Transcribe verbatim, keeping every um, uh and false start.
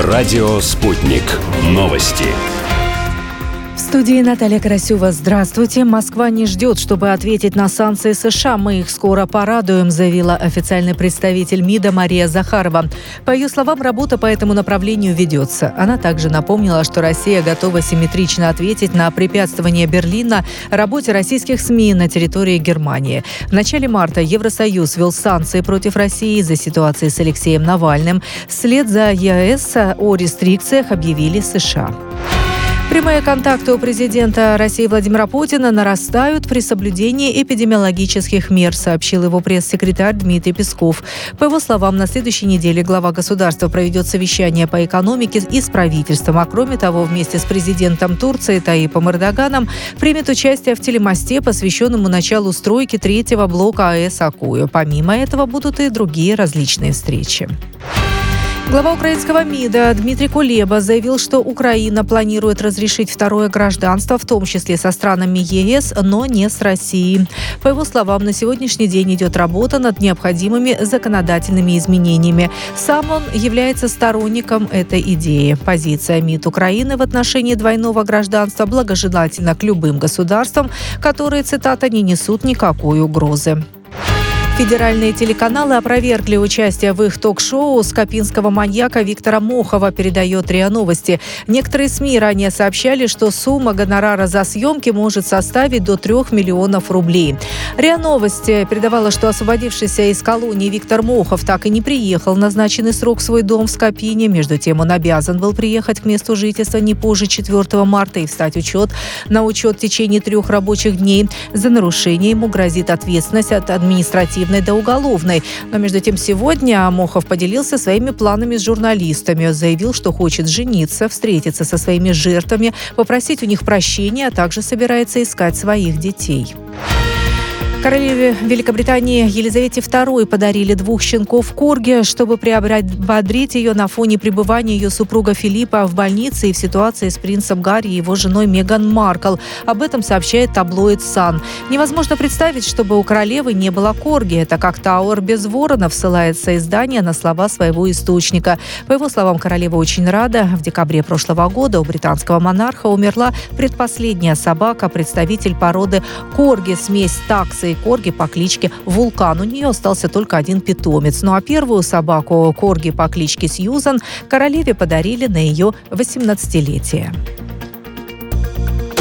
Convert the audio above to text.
Радио «Спутник». Новости. В студии Наталья Карасева. Здравствуйте. Москва не ждет, чтобы ответить на санкции США. Мы их скоро порадуем, заявила официальный представитель МИДа Мария Захарова. По ее словам, работа по этому направлению ведется. Она также напомнила, что Россия готова симметрично ответить на препятствование Берлина работе российских СМИ на территории Германии. В начале марта Евросоюз ввел санкции против России из-за ситуации с Алексеем Навальным. Вслед за ЕС о рестрикциях объявили США. Прямые контакты у президента России Владимира Путина нарастают при соблюдении эпидемиологических мер, сообщил его пресс-секретарь Дмитрий Песков. По его словам, на следующей неделе глава государства проведет совещание по экономике и с правительством, а кроме того, вместе с президентом Турции Таипом Эрдоганом примет участие в телемосте, посвященному началу стройки третьего блока АЭС «Акую». Помимо этого будут и другие различные встречи. Глава украинского МИДа Дмитрий Кулеба заявил, что Украина планирует разрешить второе гражданство, в том числе со странами ЕС, но не с Россией. По его словам, на сегодняшний день идет работа над необходимыми законодательными изменениями. Сам он является сторонником этой идеи. Позиция МИД Украины в отношении двойного гражданства благожелательна к любым государствам, которые, цитата, «не несут никакой угрозы». Федеральные телеканалы опровергли участие в их ток-шоу скопинского маньяка Виктора Мохова, передает РИА Новости. Некоторые СМИ ранее сообщали, что сумма гонорара за съемки может составить до трех миллионов рублей. РИА Новости передавала, что освободившийся из колонии Виктор Мохов так и не приехал в назначенный срок в свой дом в Скопине. Между тем, он обязан был приехать к месту жительства не позже четвёртого марта и встать учет, на учет в течение трех рабочих дней. За нарушение ему грозит ответственность от административной до уголовной. Но между тем сегодня Мохов поделился своими планами с журналистами. Заявил, что хочет жениться, встретиться со своими жертвами, попросить у них прощения, а также собирается искать своих детей. Королеве Великобритании Елизавете второй подарили двух щенков корги, чтобы приободрить ее на фоне пребывания ее супруга Филиппа в больнице и в ситуации с принцем Гарри и его женой Меган Маркл. Об этом сообщает таблоид «Сан». Невозможно представить, чтобы у королевы не было корги. Это как Тауэр без воронов, ссылается издание на слова своего источника. По его словам, королева очень рада. В декабре прошлого года у британского монарха умерла предпоследняя собака, представитель породы корги, смесь таксы и корги по кличке Вулкан. У нее остался только один питомец. Ну а первую собаку корги по кличке Сьюзан королеве подарили на ее восемнадцатилетие.